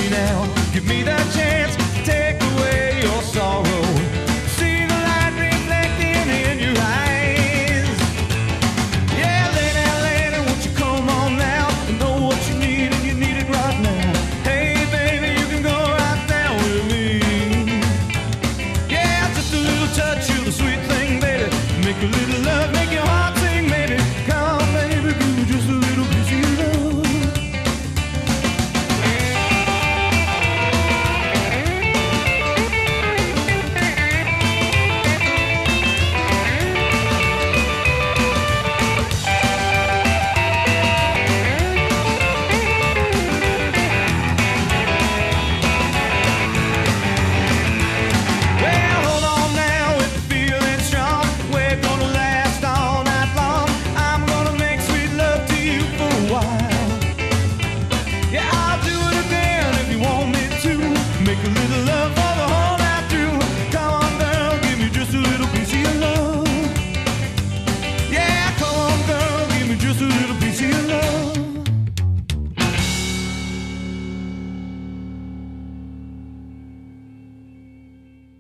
me now. Give me the chance to take away your sorrow. See the light reflecting in your eyes. Yeah, lady, won't you come on now? I know what you need and you need it right now. Hey, baby, you can go right down with me. Yeah, just a little touch of the sweet thing, baby. Make a little love, make your heart sing, baby. Come, baby, give me just a little piece of your love. Make a little love for the whole night through. Come on, girl, give me just a little piece of your love. Yeah, come on, girl, give me just a little